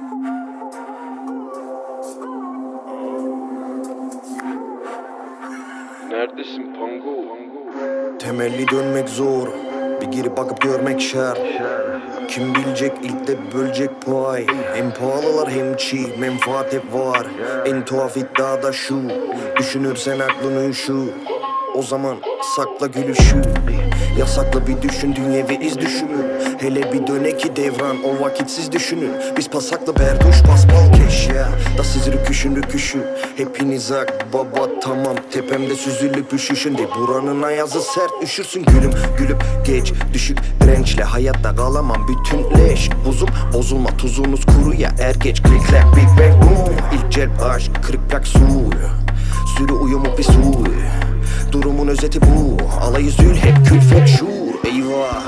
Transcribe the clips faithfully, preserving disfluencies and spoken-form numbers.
Neredesin Pango? Temelli dönmek zor, bir girip bakıp görmek şart. Kim bilecek ilk de bölecek pay. Hem pahalılar hem çiğ, menfaat hep var. En tuhaf iddia da şu, düşünürsen aklını şu. O zaman sakla gülüşü, yasakla bir düşün, dünyevi iz düşümü. Hele bir döneki devran, o vakitsiz düşünün. Biz pasaklı berduş paspal keş ya da siz rüküşün rüküşü. Hepiniz ak baba tamam, tepemde süzülüp üşüşün de buranın ayazı sert, üşürsün gülüm. Gülüp geç düşük dirençle hayatta kalamam, bütün leş buzum bozulma, tuzunuz kuru ya er geç. Klikler big bang boom, ilk celp aşk kırık plak sur. Sürü uyumu bir sur, durumun özeti bu. Alayı zül hep külfet şuur. Eyvah,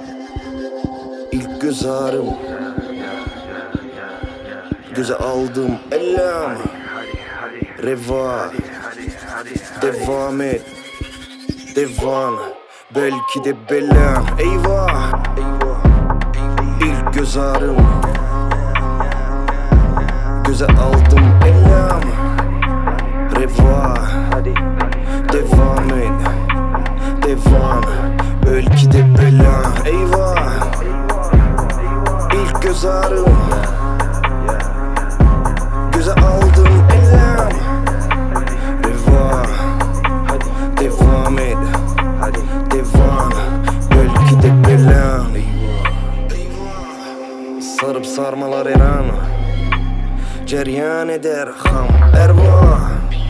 ilk göz ağrım, göze aldım ellam. Reva, devam et, devan, belki de belam. Eyvah, ilk göz ağrım, göze aldım ellam. Reva, devam et, devan, belki de belam. Eyvah, ilk göz ağrım, göze aldım ellam. Reva, devam et, devan, belki de belam. Sarıp sarmalar eran, ceryan eder ham erva.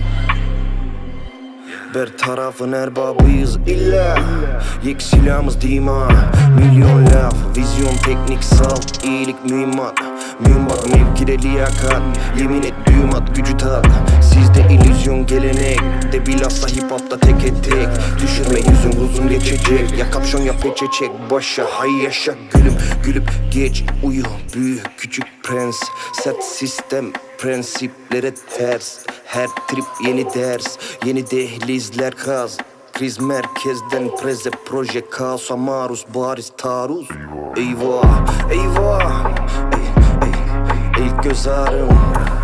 Ber tarafın erbabıyız illa, yek silahımız dima. Milyon laf, vizyon teknik sal, iyilik mühimmat. Mühimmat mevkide liyakat, yemin et düğüm at gücü tat. Sizde illüzyon gelenek de bilhassa hip hop'ta tek et tek. Düşürme yüzün uzun geçecek, ya kapşon ya peçe çek başa. Hay yaşa gülüm, gülüp geç uyu, büyü küçük prens. Sert sistem prensiplere ters, her trip yeni ders, yeni dehlizler kaz. Kriz merkezden preze proje, kaosa maruz bariz taarruz. Eyvah, eyvah, ey, ey, ilk göz ağrım,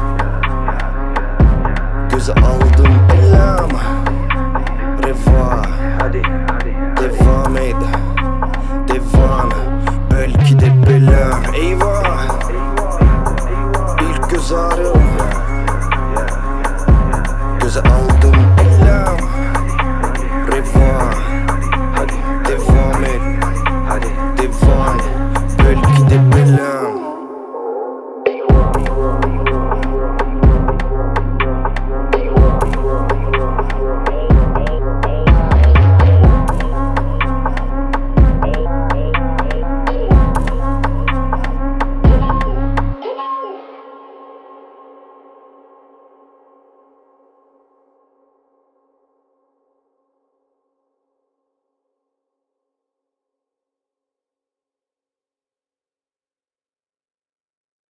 göze aldım ellam. Reva, devam et, devan, belki de belam. Eyvah, ilk göz ağrım, göze aldım